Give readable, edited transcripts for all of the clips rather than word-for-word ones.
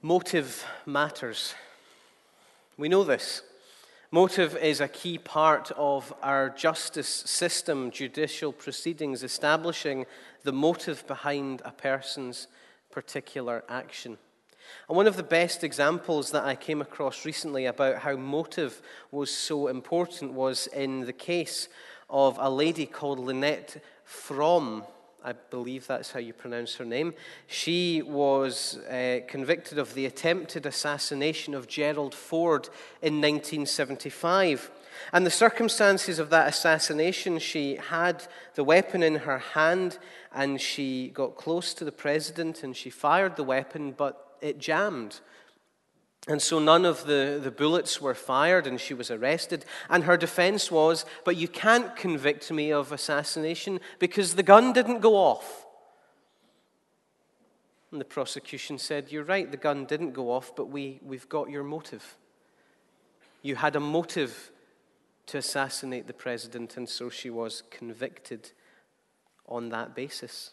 Motive matters. We know this. Motive is a key part of our justice system, judicial proceedings, establishing the motive behind a person's particular action. And one of the best examples that I came across recently about how motive was so important was in the case of a lady called Lynette Fromm. I believe that's how you pronounce her name. She was convicted of the attempted assassination of Gerald Ford in 1975. And the circumstances of that assassination, she had the weapon in her hand and she got close to the president and she fired the weapon, but it jammed. And so none of the bullets were fired and she was arrested. And her defense was, but you can't convict me of assassination because the gun didn't go off. And the prosecution said, you're right, the gun didn't go off, but we've got your motive. You had a motive to assassinate the president, and so she was convicted on that basis.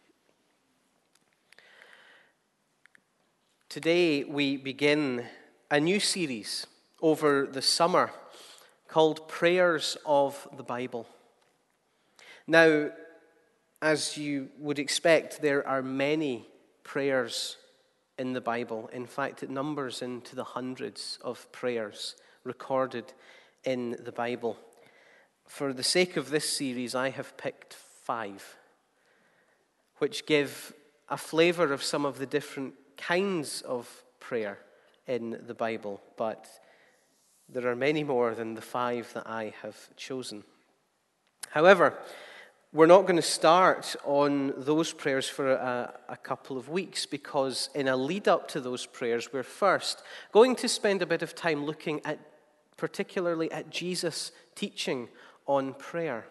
Today we begin a new series over the summer called Prayers of the Bible. Now, as you would expect, there are many prayers in the Bible. In fact, it numbers into the hundreds of prayers recorded in the Bible. For the sake of this series, I have picked 5, which give a flavor of some of the different kinds of prayer in the Bible, but there are many more than the 5 that I have chosen. However, we're not going to start on those prayers for a couple of weeks, because in a lead up to those prayers, we're first going to spend a bit of time looking at, particularly at Jesus' teaching on prayer.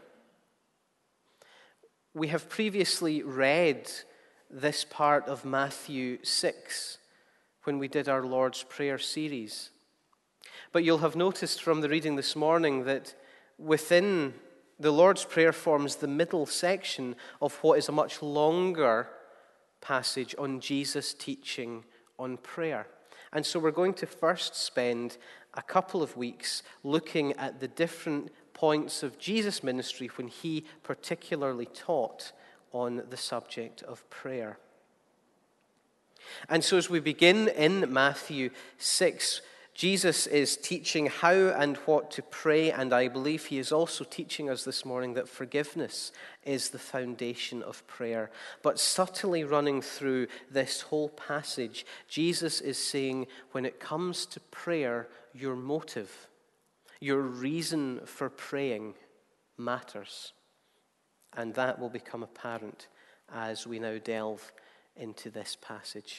We have previously read this part of Matthew 6 when we did our Lord's Prayer series. But you'll have noticed from the reading this morning that within the Lord's Prayer forms the middle section of what is a much longer passage on Jesus' teaching on prayer. And so we're going to first spend a couple of weeks looking at the different points of Jesus' ministry when he particularly taught on the subject of prayer. And so as we begin in Matthew 6, Jesus is teaching how and what to pray, and I believe he is also teaching us this morning that forgiveness is the foundation of prayer. But subtly running through this whole passage, Jesus is saying, when it comes to prayer, your motive, your reason for praying matters. And that will become apparent as we now delve into this passage.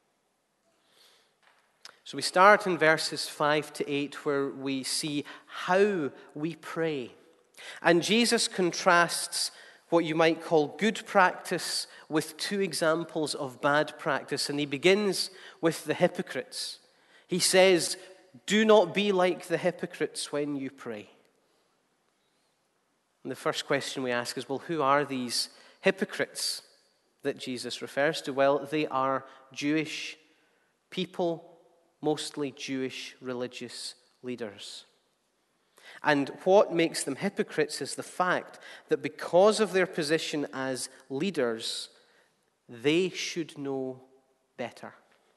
So we start in verses 5 to 8, where we see how we pray. And Jesus contrasts what you might call good practice with 2 examples of bad practice. And he begins with the hypocrites. He says, do not be like the hypocrites when you pray. And the first question we ask is, well, who are these hypocrites that Jesus refers to? Well, they are Jewish people, mostly Jewish religious leaders. And what makes them hypocrites is the fact that because of their position as leaders, they should know better.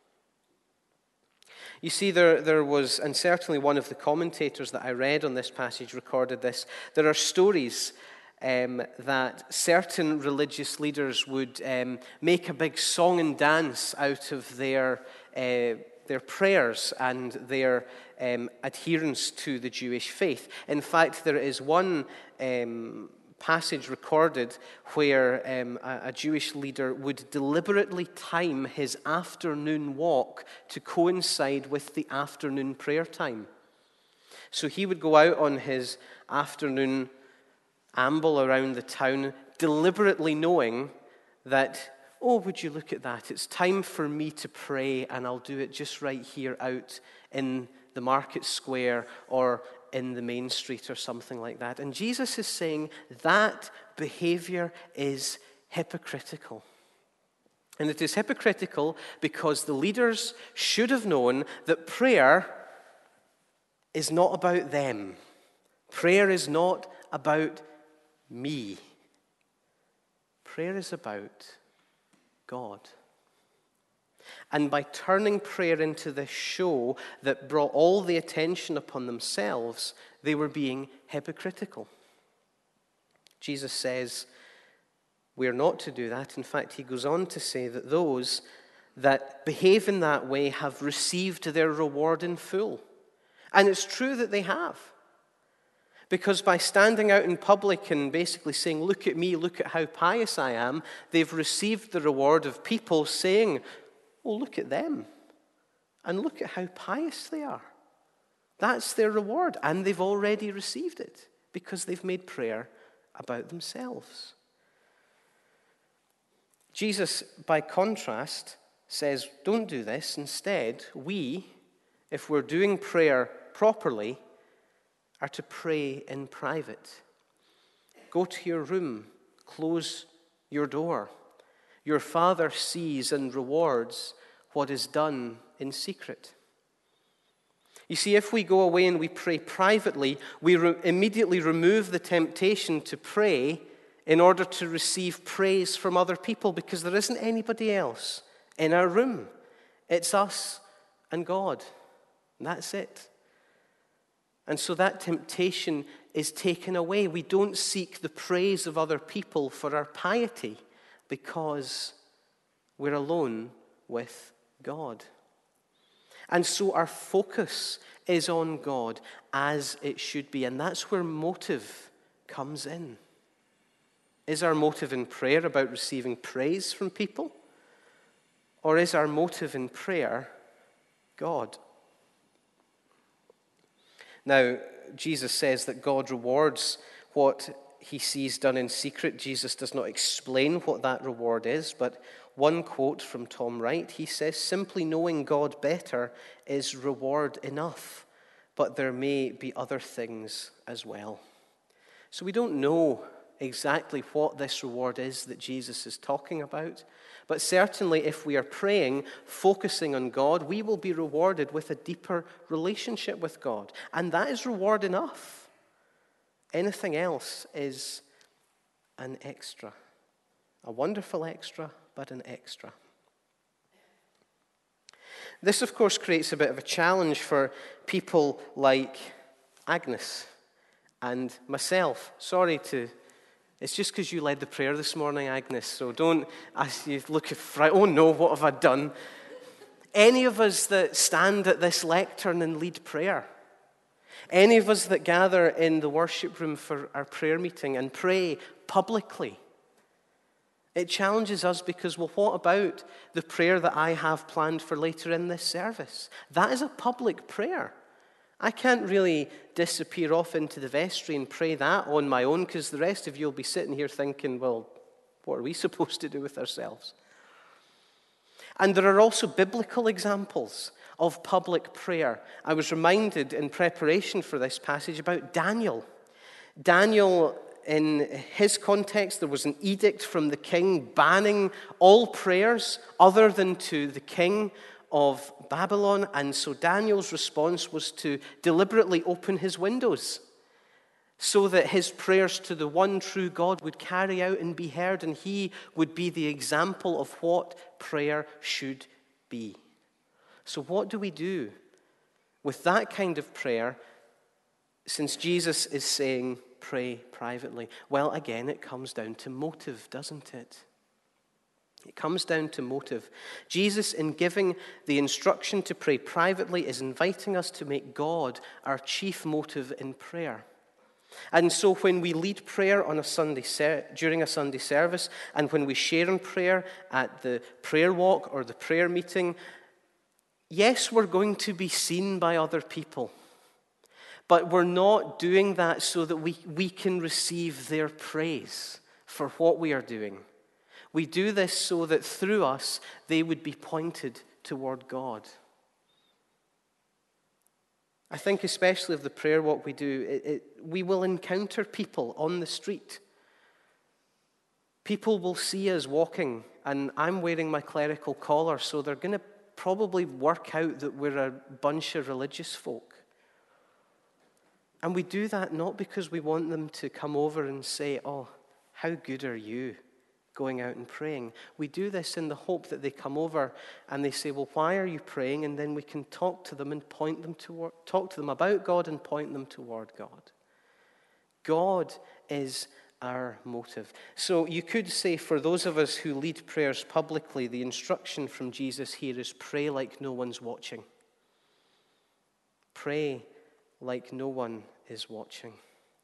You see, there was, and certainly one of the commentators that I read on this passage recorded this, there are stories that certain religious leaders would make a big song and dance out of their prayers and their adherence to the Jewish faith. In fact, there is one passage recorded where a Jewish leader would deliberately time his afternoon walk to coincide with the afternoon prayer time. So he would go out on his afternoon amble around the town, deliberately knowing that, oh, would you look at that? It's time for me to pray, and I'll do it just right here out in the market square or in the main street or something like that. And Jesus is saying that behavior is hypocritical. And it is hypocritical because the leaders should have known that prayer is not about them. Prayer is not about me. Prayer is about God. And by turning prayer into this show that brought all the attention upon themselves, they were being hypocritical. Jesus says we are not to do that. In fact, he goes on to say that those that behave in that way have received their reward in full. And it's true that they have. Because by standing out in public and basically saying, look at me, look at how pious I am, they've received the reward of people saying, oh, look at them. And look at how pious they are. That's their reward. And they've already received it because they've made prayer about themselves. Jesus, by contrast, says, don't do this. Instead, we, if we're doing prayer properly, are to pray in private. Go to your room, close your door. Your Father sees and rewards what is done in secret. You see, if we go away and we pray privately, we immediately remove the temptation to pray in order to receive praise from other people, because there isn't anybody else in our room. It's us and God. And that's it. And so that temptation is taken away. We don't seek the praise of other people for our piety because we're alone with God. And so our focus is on God as it should be. And that's where motive comes in. Is our motive in prayer about receiving praise from people? Or is our motive in prayer God? Now, Jesus says that God rewards what he sees done in secret. Jesus does not explain what that reward is, but one quote from Tom Wright, he says, simply knowing God better is reward enough, but there may be other things as well. So we don't know exactly what this reward is that Jesus is talking about, but certainly if we are praying, focusing on God, we will be rewarded with a deeper relationship with God. And that is reward enough. Anything else is an extra. A wonderful extra, but an extra. This, of course, creates a bit of a challenge for people like Agnes and myself. It's just because you led the prayer this morning, Agnes, so don't, as you look at oh no, what have I done? Any of us that stand at this lectern and lead prayer, any of us that gather in the worship room for our prayer meeting and pray publicly, it challenges us because, well, what about the prayer that I have planned for later in this service? That is a public prayer. I can't really disappear off into the vestry and pray that on my own, because the rest of you will be sitting here thinking, well, what are we supposed to do with ourselves? And there are also biblical examples of public prayer. I was reminded in preparation for this passage about Daniel. Daniel, in his context, there was an edict from the king banning all prayers other than to the king of Babylon, and so Daniel's response was to deliberately open his windows so that his prayers to the one true God would carry out and be heard, and he would be the example of what prayer should be. So what do we do with that kind of prayer, since Jesus is saying pray privately? Well, again, it comes down to motive, doesn't it? It comes down to motive. Jesus, in giving the instruction to pray privately, is inviting us to make God our chief motive in prayer. And so when we lead prayer on during a Sunday service, and when we share in prayer at the prayer walk or the prayer meeting, yes, we're going to be seen by other people. But we're not doing that so that we can receive their praise for what we are doing. We do this so that through us, they would be pointed toward God. I think especially of the prayer walk we do, we will encounter people on the street People will see us walking, and I'm wearing my clerical collar, so they're going to probably work out that we're a bunch of religious folk. And we do that not because we want them to come over and say, "Oh, how good are you going out and praying?" We do this in the hope that they come over and they say, "Well, why are you praying?" And then we can talk to them and talk to them about God and point them toward God. God is our motive. So you could say, for those of us who lead prayers publicly, the instruction from Jesus here is pray like no one's watching. Pray like no one is watching.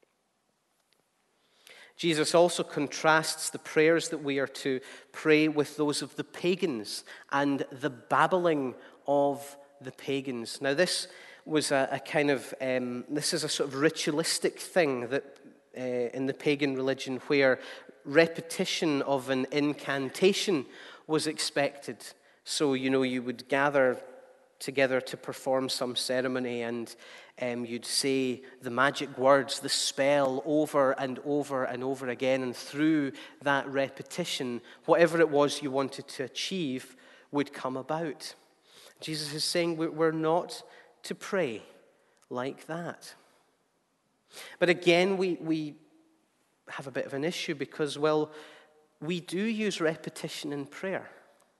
Jesus also contrasts the prayers that we are to pray with those of the pagans and the babbling of the pagans. Now, this was this is a sort of ritualistic thing that in the pagan religion where repetition of an incantation was expected. So, you would gather together to perform some ceremony and you'd say the magic words, the spell, over and over and over again. And through that repetition, whatever it was you wanted to achieve would come about. Jesus is saying we're not to pray like that. But again, we have a bit of an issue because, well, we do use repetition in prayer.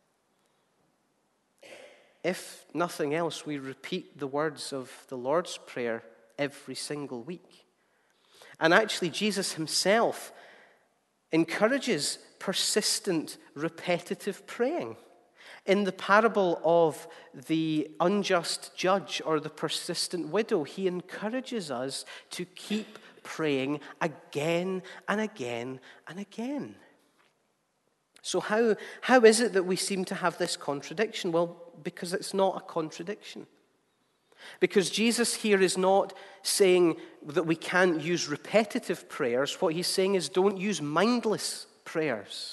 If nothing else, we repeat the words of the Lord's Prayer every single week. And actually, Jesus himself encourages persistent, repetitive praying. In the parable of the unjust judge or the persistent widow, he encourages us to keep praying again and again and again. So how is it that we seem to have this contradiction? Well, because it's not a contradiction. Because Jesus here is not saying that we can't use repetitive prayers. What he's saying is don't use mindless prayers,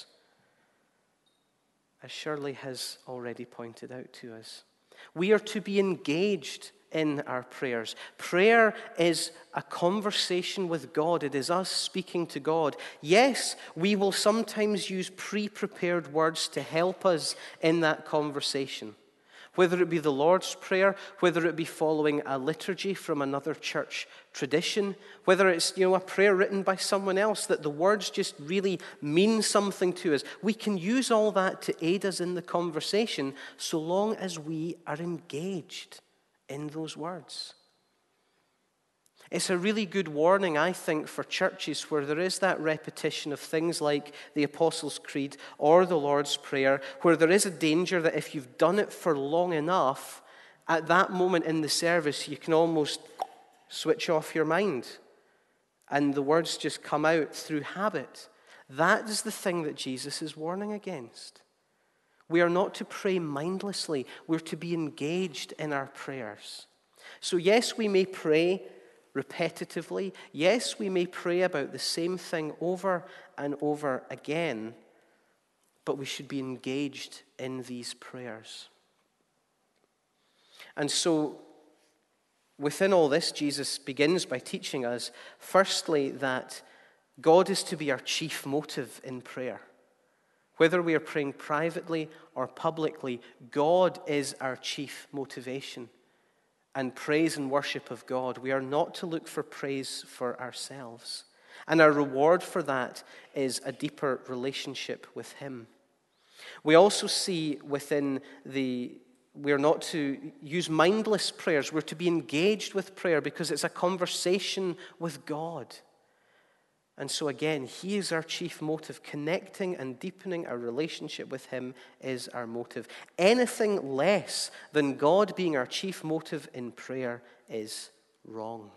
as Shirley has already pointed out to us. We are to be engaged in our prayers. Prayer is a conversation with God. It is us speaking to God. Yes, we will sometimes use pre-prepared words to help us in that conversation. Whether it be the Lord's Prayer, whether it be following a liturgy from another church tradition, whether it's a prayer written by someone else, that the words just really mean something to us. We can use all that to aid us in the conversation so long as we are engaged in those words. It's a really good warning, I think, for churches where there is that repetition of things like the Apostles' Creed or the Lord's Prayer, where there is a danger that if you've done it for long enough, at that moment in the service, you can almost switch off your mind and the words just come out through habit. That is the thing that Jesus is warning against. We are not to pray mindlessly. We're to be engaged in our prayers. So yes, we may pray repetitively. Yes, we may pray about the same thing over and over again, but we should be engaged in these prayers. And so, within all this, Jesus begins by teaching us, firstly, that God is to be our chief motive in prayer. Whether we are praying privately or publicly, God is our chief motivation. And praise and worship of God. We are not to look for praise for ourselves. And our reward for that is a deeper relationship with Him. We also see we are not to use mindless prayers. We're to be engaged with prayer because it's a conversation with God. And so again, He is our chief motive. Connecting and deepening our relationship with Him is our motive. Anything less than God being our chief motive in prayer is wrong.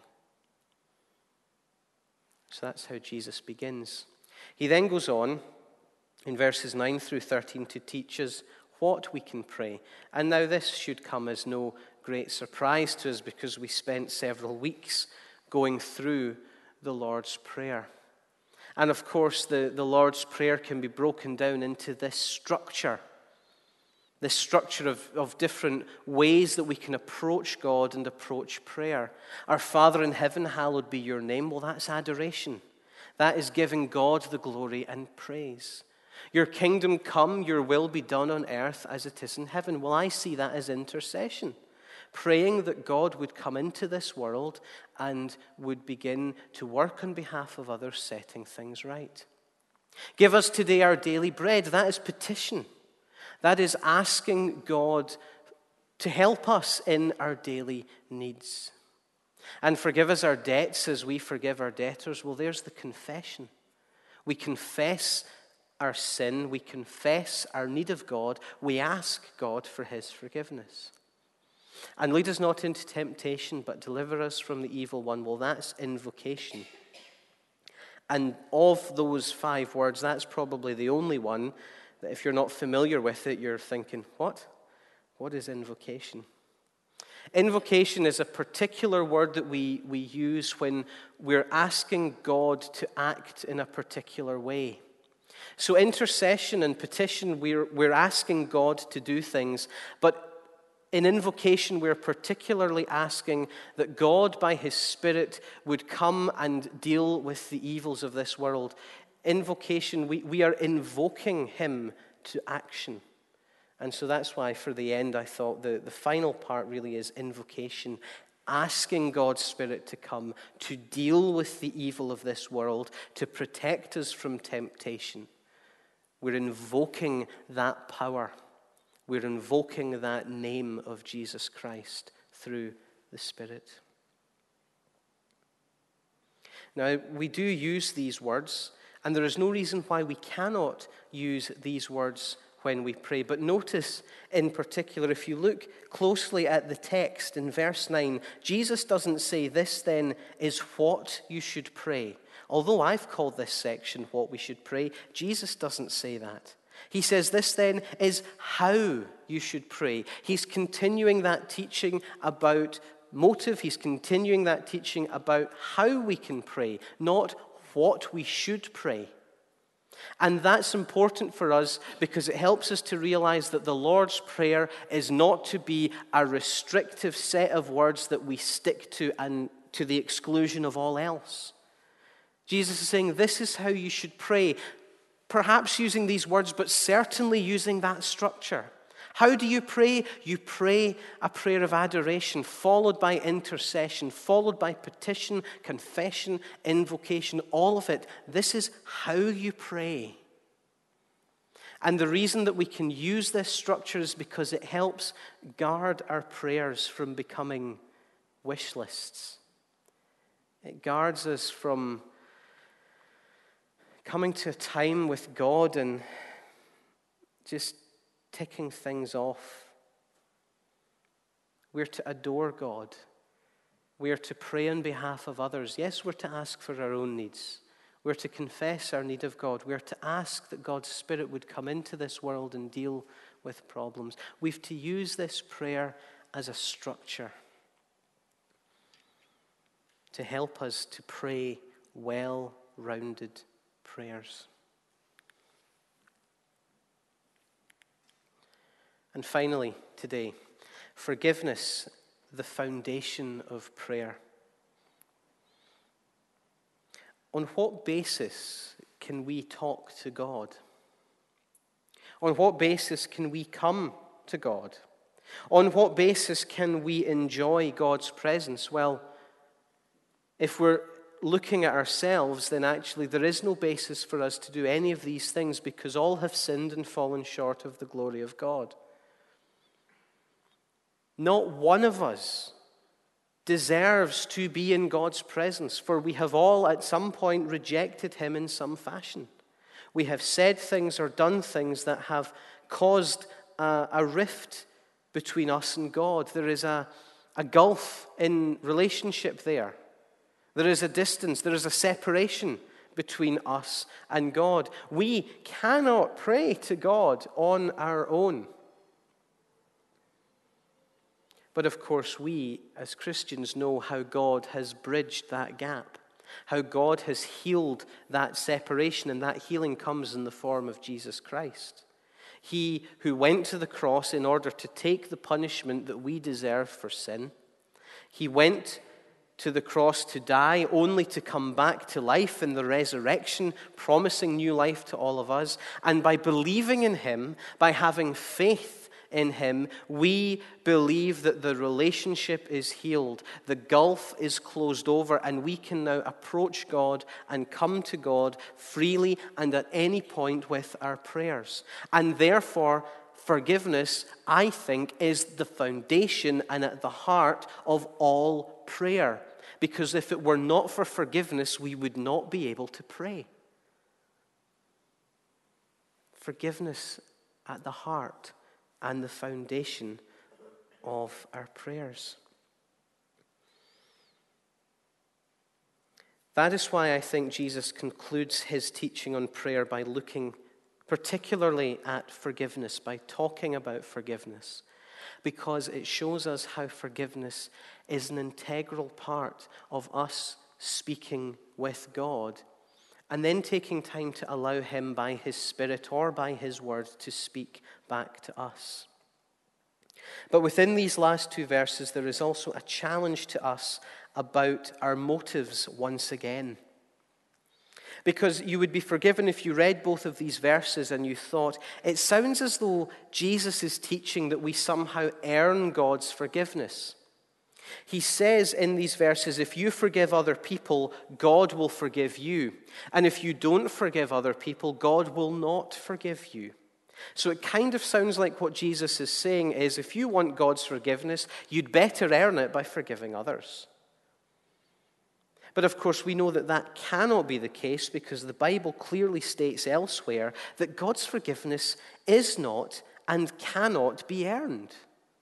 So that's how Jesus begins. He then goes on in verses 9 through 13 to teach us what we can pray. And now this should come as no great surprise to us because we spent several weeks going through the Lord's Prayer. And of course, the Lord's Prayer can be broken down into this structure of different ways that we can approach God and approach prayer. Our Father in heaven, hallowed be your name. Well, that's adoration. That is giving God the glory and praise. Your kingdom come, your will be done on earth as it is in heaven. Well, I see that as intercession. Praying that God would come into this world and would begin to work on behalf of others, setting things right. Give us today our daily bread. That is petition. That is asking God to help us in our daily needs. And forgive us our debts as we forgive our debtors. Well, there's the confession. We confess our sin. We confess our need of God. We ask God for his forgiveness. And lead us not into temptation, but deliver us from the evil one. Well, that's invocation. And of those 5 words, that's probably the only one that if you're not familiar with it, you're thinking, what? What is invocation? Invocation is a particular word that we use when we're asking God to act in a particular way. So intercession and petition, we're asking God to do things, but in invocation, we're particularly asking that God, by his Spirit, would come and deal with the evils of this world. Invocation, we are invoking him to action. And so that's why, for the end, I thought the final part really is invocation, asking God's Spirit to come to deal with the evil of this world, to protect us from temptation. We're invoking that power. We're invoking that name of Jesus Christ through the Spirit. Now, we do use these words, and there is no reason why we cannot use these words when we pray. But notice in particular, if you look closely at the text in verse 9, Jesus doesn't say, "This then is what you should pray." Although I've called this section what we should pray, Jesus doesn't say that. He says, "This then is how you should pray." He's continuing that teaching about motive. He's continuing that teaching about how we can pray, not what we should pray. And that's important for us because it helps us to realize that the Lord's Prayer is not to be a restrictive set of words that we stick to and to the exclusion of all else. Jesus is saying, this is how you should pray. Perhaps using these words, but certainly using that structure. How do you pray? You pray a prayer of adoration, followed by intercession, followed by petition, confession, invocation, all of it. This is how you pray. And the reason that we can use this structure is because it helps guard our prayers from becoming wish lists. It guards us from coming to a time with God and just ticking things off. We're to adore God. We're to pray on behalf of others. Yes, we're to ask for our own needs. We're to confess our need of God. We're to ask that God's Spirit would come into this world and deal with problems. We've to use this prayer as a structure to help us to pray well-rounded prayers. And finally, today, forgiveness, the foundation of prayer. On what basis can we talk to God? On what basis can we come to God? On what basis can we enjoy God's presence? Well, if we're looking at ourselves, then actually there is no basis for us to do any of these things because all have sinned and fallen short of the glory of God. Not one of us deserves to be in God's presence, for we have all at some point rejected him in some fashion. We have said things or done things that have caused a rift between us and God. There is a gulf in relationship there. There is a distance, there is a separation between us and God. We cannot pray to God on our own. But of course, we as Christians know how God has bridged that gap, how God has healed that separation, and that healing comes in the form of Jesus Christ. He who went to the cross in order to take the punishment that we deserve for sin. He went to the cross to die, only to come back to life in the resurrection, promising new life to all of us. And by believing in him, by having faith in him, we believe that the relationship is healed, the gulf is closed over, and we can now approach God and come to God freely and at any point with our prayers. And therefore, forgiveness, I think, is the foundation and at the heart of all prayer. Because if it were not for forgiveness, we would not be able to pray. Forgiveness at the heart and the foundation of our prayers. That is why I think Jesus concludes his teaching on prayer by looking particularly at forgiveness, by talking about forgiveness, because it shows us how forgiveness is an integral part of us speaking with God and then taking time to allow him by his Spirit or by his word to speak back to us. But within these last two verses, there is also a challenge to us about our motives once again. Because you would be forgiven if you read both of these verses and you thought, it sounds as though Jesus is teaching that we somehow earn God's forgiveness. He says in these verses, if you forgive other people, God will forgive you. And if you don't forgive other people, God will not forgive you. So it kind of sounds like what Jesus is saying is, if you want God's forgiveness, you'd better earn it by forgiving others. But of course, we know that that cannot be the case because the Bible clearly states elsewhere that God's forgiveness is not and cannot be earned.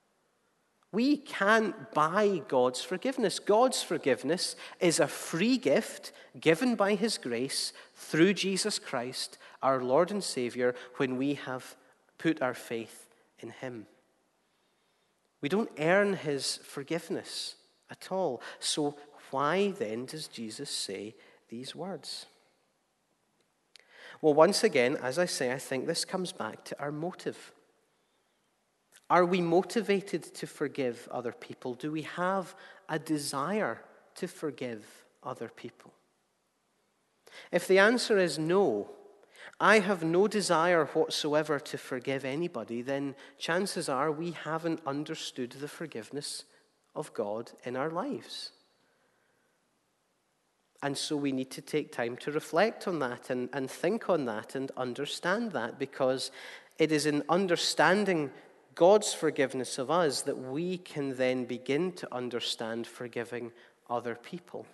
We can't buy God's forgiveness. God's forgiveness is a free gift given by his grace through Jesus Christ, our Lord and Savior, when we have put our faith in him. We don't earn his forgiveness at all. So why then does Jesus say these words? Well, once again, as I say, I think this comes back to our motive. Are we motivated to forgive other people? Do we have a desire to forgive other people? If the answer is no, I have no desire whatsoever to forgive anybody, then chances are we haven't understood the forgiveness of God in our lives. And so we need to take time to reflect on that and think on that and understand that, because it is in understanding God's forgiveness of us that we can then begin to understand forgiving other people.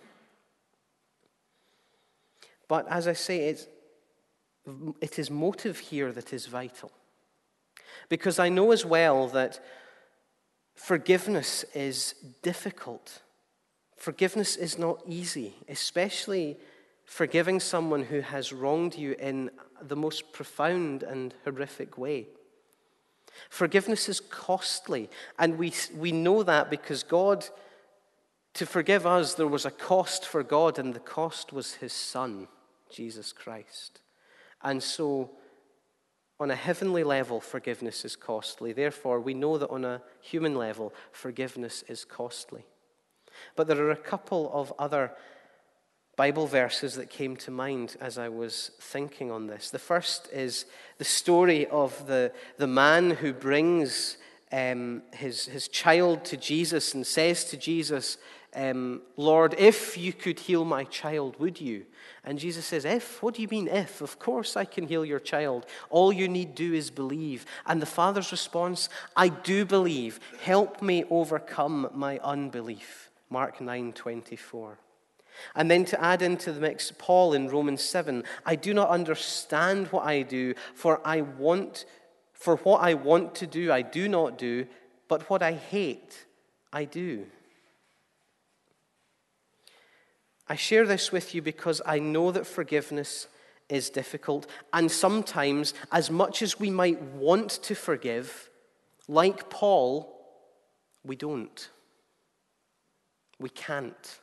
But as I say, it is motive here that is vital. Because I know as well that forgiveness is difficult. Forgiveness is not easy, especially forgiving someone who has wronged you in the most profound and horrific way. Forgiveness is costly, and we know that because God, to forgive us, there was a cost for God, and the cost was his Son, Jesus Christ. And so, on a heavenly level, forgiveness is costly. Therefore, we know that on a human level, forgiveness is costly. But there are a couple of other Bible verses that came to mind as I was thinking on this. The first is the story of the man who brings his child to Jesus and says to Jesus, Lord, if you could heal my child, would you? And Jesus says, if? What do you mean if? Of course I can heal your child. All you need do is believe. And the father's response, I do believe. Help me overcome my unbelief. Mark 9:24. And then to add into the mix, Paul in Romans 7, I do not understand what I do, for what I want to do, I do not do, but what I hate, I do. I share this with you because I know that forgiveness is difficult, and sometimes, as much as we might want to forgive, like Paul, we don't. We can't.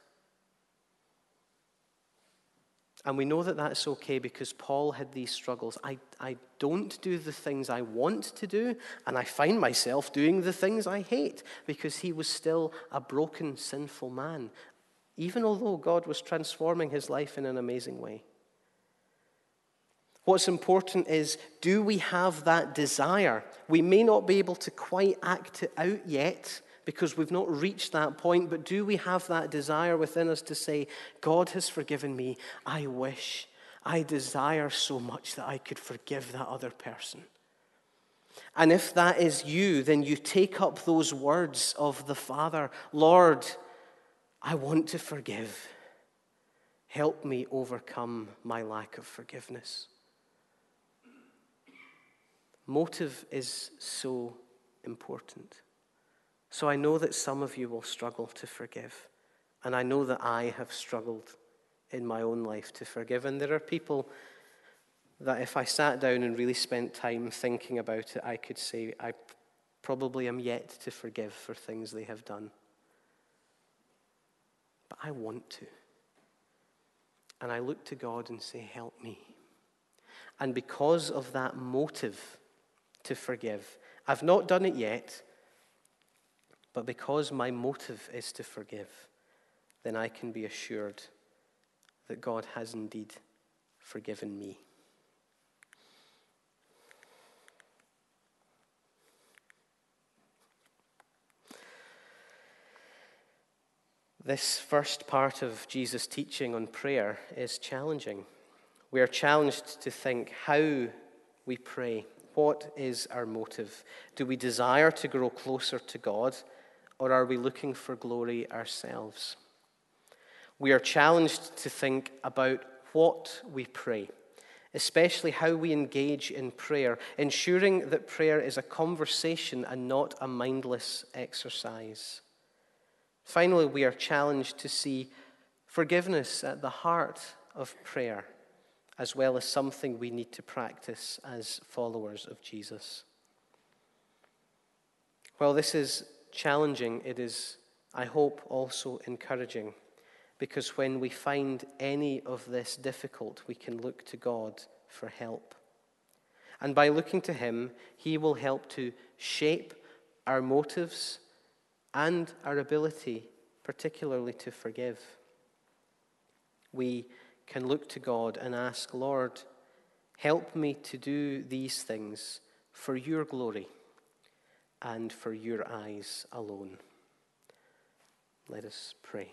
And we know that that's okay because Paul had these struggles. I don't do the things I want to do, and I find myself doing the things I hate because he was still a broken, sinful man. even although God was transforming his life in an amazing way. What's important is, do we have that desire? We may not be able to quite act it out yet because we've not reached that point, but do we have that desire within us to say, God has forgiven me, I desire so much that I could forgive that other person. And if that is you, then you take up those words of the Father, Lord, I want to forgive. Help me overcome my lack of forgiveness. Motive is so important. So I know that some of you will struggle to forgive. And I know that I have struggled in my own life to forgive. And there are people that if I sat down and really spent time thinking about it, I could say, I probably am yet to forgive for things they have done. But I want to. And I look to God and say, help me. And because of that motive to forgive, I've not done it yet, but because my motive is to forgive, then I can be assured that God has indeed forgiven me. This first part of Jesus' teaching on prayer is challenging. We are challenged to think how we pray. What is our motive? Do we desire to grow closer to God, or are we looking for glory ourselves? We are challenged to think about what we pray, especially how we engage in prayer, ensuring that prayer is a conversation and not a mindless exercise. Finally, we are challenged to see forgiveness at the heart of prayer, as well as something we need to practice as followers of Jesus. While this is challenging, it is, I hope, also encouraging, because when we find any of this difficult, we can look to God for help. And by looking to him, he will help to shape our motives and our ability, particularly to forgive. We can look to God and ask, Lord, help me to do these things for your glory and for your eyes alone. Let us pray.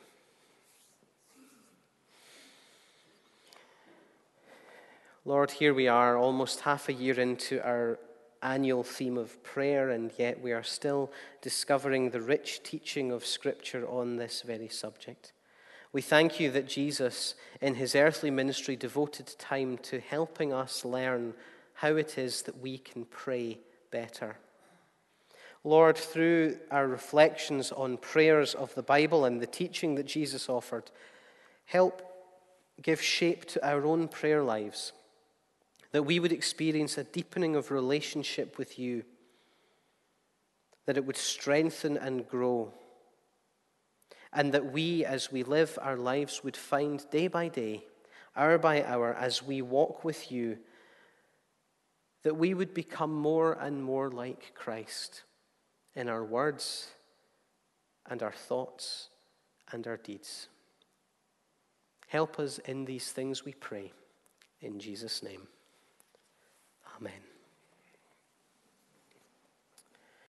Lord, here we are, almost half a year into our annual theme of prayer, and yet we are still discovering the rich teaching of Scripture on this very subject. We thank you that Jesus, in his earthly ministry, devoted time to helping us learn how it is that we can pray better. Lord, through our reflections on prayers of the Bible and the teaching that Jesus offered, help give shape to our own prayer lives, that we would experience a deepening of relationship with you, that it would strengthen and grow, and that we, as we live our lives, would find day by day, hour by hour, as we walk with you, that we would become more and more like Christ in our words and our thoughts and our deeds. Help us in these things, we pray. In Jesus' name. Amen.